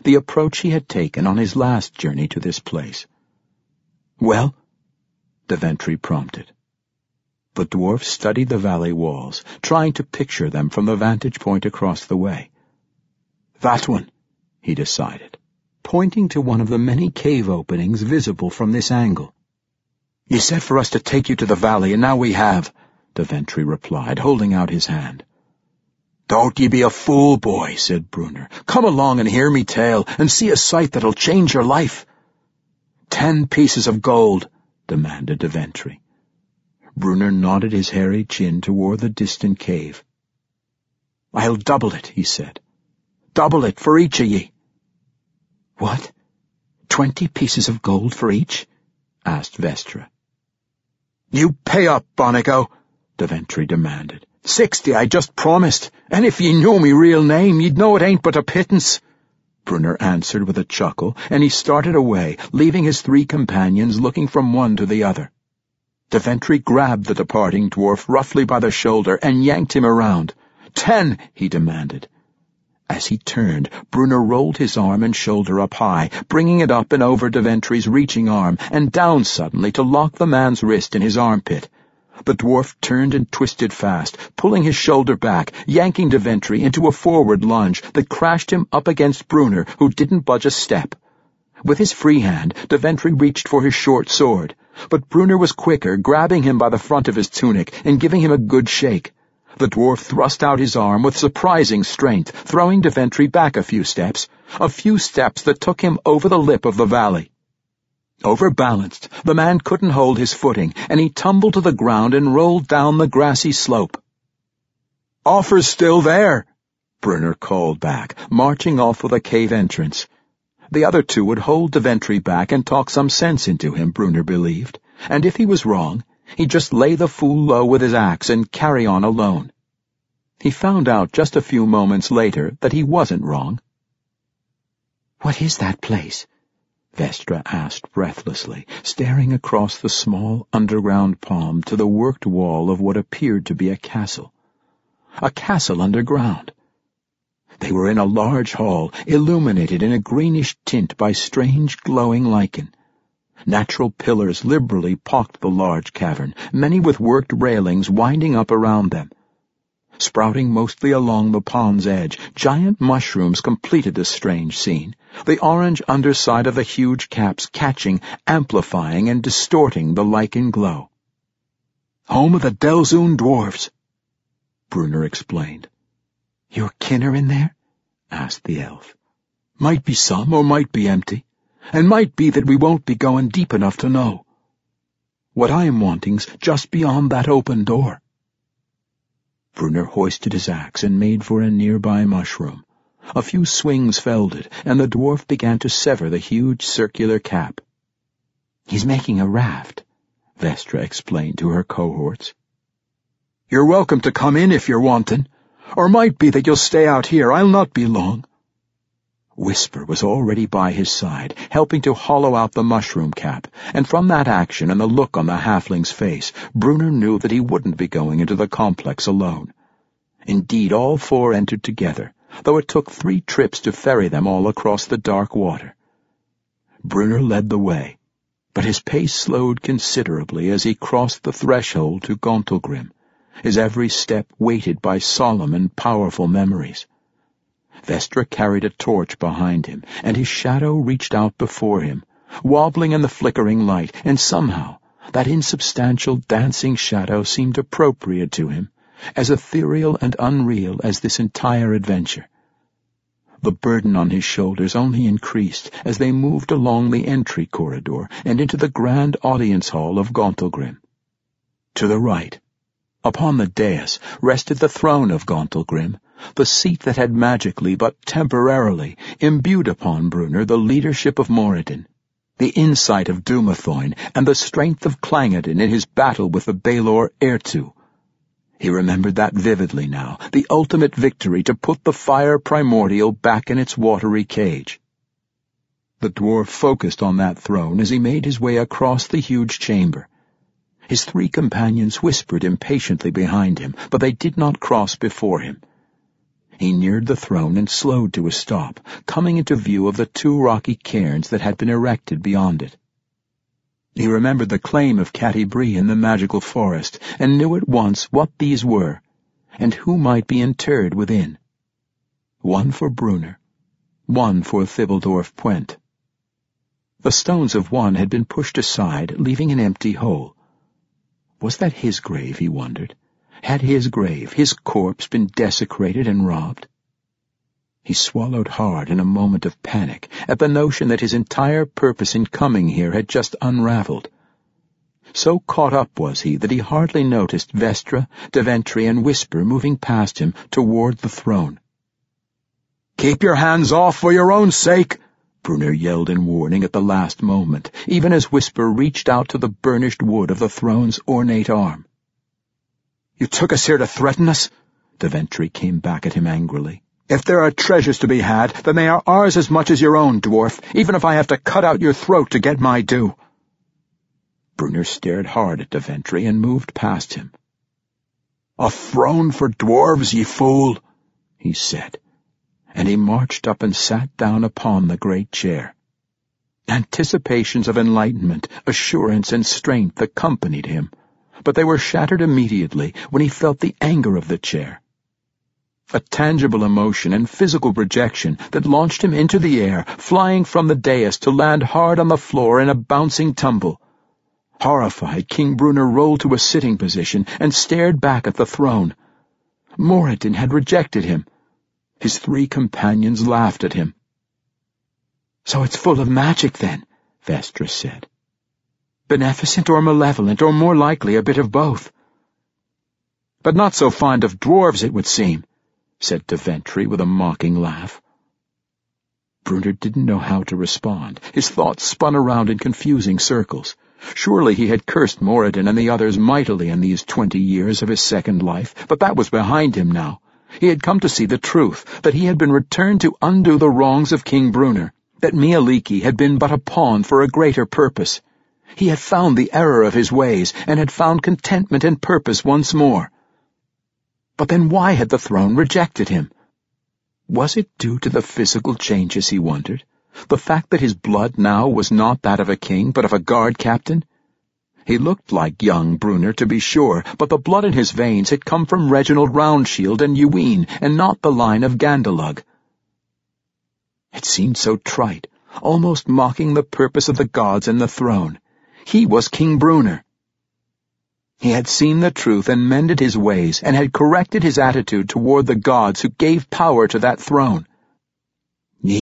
the approach he had taken on his last journey to this place. "Well?" Daventry prompted. The dwarf studied the valley walls, trying to picture them from the vantage point across the way. "That one," he decided, pointing to one of the many cave openings visible from this angle. "You said for us to take you to the valley, and now we have," Daventry replied, holding out his hand. "Don't ye be a fool, boy," said Brunner. "Come along and hear me tale, and see a sight that'll change your life." 10 pieces of gold," demanded Daventry. Brunner nodded his hairy chin toward the distant cave. "I'll double it," he said. "Double it for each of ye." "What? 20 pieces of gold for each?" asked Vestra. "You pay up, Bonico," Daventry demanded. 60 I just promised, and if ye knew me real name, ye'd know it ain't but a pittance." Brunner answered with a chuckle, and he started away, leaving his 3 companions looking from one to the other. Daventry grabbed the departing dwarf roughly by the shoulder and yanked him around. 10, he demanded. As he turned, Brunner rolled his arm and shoulder up high, bringing it up and over Daventry's reaching arm, and down suddenly to lock the man's wrist in his armpit. The dwarf turned and twisted fast, pulling his shoulder back, yanking Daventry into a forward lunge that crashed him up against Brunner, who didn't budge a step. With his free hand, Daventry reached for his short sword, but Brunner was quicker, grabbing him by the front of his tunic and giving him a good shake. The dwarf thrust out his arm with surprising strength, throwing Daventry back a few steps that took him over the lip of the valley. Overbalanced, the man couldn't hold his footing, and he tumbled to the ground and rolled down the grassy slope. "Offer's still there," Brunner called back, marching off for the cave entrance. The other 2 would hold Daventry back and talk some sense into him, Brunner believed, and if he was wrong, he'd just lay the fool low with his axe and carry on alone. He found out just a few moments later that he wasn't wrong. "What is that place?" Vestra asked breathlessly, staring across the small underground palm to the worked wall of what appeared to be a castle. A castle underground. They were in a large hall, illuminated in a greenish tint by strange glowing lichen. Natural pillars liberally pocked the large cavern, many with worked railings winding up around them. Sprouting mostly along the pond's edge, giant mushrooms completed this strange scene, the orange underside of the huge caps catching, amplifying, and distorting the lichen glow. "Home of the Delzoun dwarves," Brunner explained. "Your kin are in there?" asked the elf. "Might be some, or might be empty, and might be that we won't be going deep enough to know. What I am wanting's just beyond that open door." Brunner hoisted his axe and made for a nearby mushroom. A few swings felled it, and the dwarf began to sever the huge circular cap. "He's making a raft," Vestra explained to her cohorts. "You're welcome to come in if you're wantin', or might be that you'll stay out here. I'll not be long." Whisper was already by his side, helping to hollow out the mushroom cap, and from that action and the look on the halfling's face, Brunner knew that he wouldn't be going into the complex alone. Indeed, all 4 entered together, though it took 3 trips to ferry them all across the dark water. Brunner led the way, but his pace slowed considerably as he crossed the threshold to Gauntlgrim, his every step weighted by solemn and powerful memories. Vestra carried a torch behind him, and his shadow reached out before him, wobbling in the flickering light, and somehow that insubstantial dancing shadow seemed appropriate to him, as ethereal and unreal as this entire adventure. The burden on his shoulders only increased as they moved along the entry corridor and into the grand audience hall of Gauntlgrim. To the right, upon the dais, rested the throne of Gauntlgrim, the seat that had magically but temporarily imbued upon Brunner the leadership of Moradin, the insight of Dumathoin, and the strength of Clangeddin in his battle with the Balor Ertu. He remembered that vividly now, the ultimate victory to put the fire primordial back in its watery cage. The dwarf focused on that throne as he made his way across the huge chamber. His 3 companions whispered impatiently behind him, but they did not cross before him. He neared the throne and slowed to a stop, coming into view of the 2 rocky cairns that had been erected beyond it. He remembered the claim of Catti-brie in the magical forest, and knew at once what these were, and who might be interred within. 1 for Brunner, 1 for Thibildorf Puent. The stones of one had been pushed aside, leaving an empty hole. Was that his grave, he wondered? Had his grave, his corpse, been desecrated and robbed? He swallowed hard in a moment of panic at the notion that his entire purpose in coming here had just unraveled. So caught up was he that he hardly noticed Vestra, Daventry, and Whisper moving past him toward the throne. "Keep your hands off for your own sake!" Brunner yelled in warning at the last moment, even as Whisper reached out to the burnished wood of the throne's ornate arm. "You took us here to threaten us?" Daventry came back at him angrily. "If there are treasures to be had, then they are ours as much as your own, dwarf, even if I have to cut out your throat to get my due." Brunner stared hard at Daventry and moved past him. "A throne for dwarves, ye fool," he said, and he marched up and sat down upon the great chair. Anticipations of enlightenment, assurance, and strength accompanied him, but they were shattered immediately when he felt the anger of the chair. A tangible emotion and physical rejection that launched him into the air, flying from the dais to land hard on the floor in a bouncing tumble. Horrified, King Brunner rolled to a sitting position and stared back at the throne. Moradin had rejected him. His 3 companions laughed at him. "So it's full of magic, then," Vestra said. "Beneficent or malevolent, or more likely a bit of both." "But not so fond of dwarves, it would seem," said Daventry with a mocking laugh. Brunner didn't know how to respond. His thoughts spun around in confusing circles. Surely he had cursed Moradin and the others mightily in these 20 years of his second life, but that was behind him now. He had come to see the truth, that he had been returned to undo the wrongs of King Brunner, that Mieliki had been but a pawn for a greater purpose. He had found the error of his ways, and had found contentment and purpose once more. But then why had the throne rejected him? Was it due to the physical changes, he wondered? The fact that his blood now was not that of a king, but of a guard captain? He looked like young Brunner, to be sure, but the blood in his veins had come from Reginald Roundshield and Yuine, and not the line of Gandalug. It seemed so trite, almost mocking the purpose of the gods and the throne. He was King Brunner. He had seen the truth and mended his ways, and had corrected his attitude toward the gods who gave power to that throne.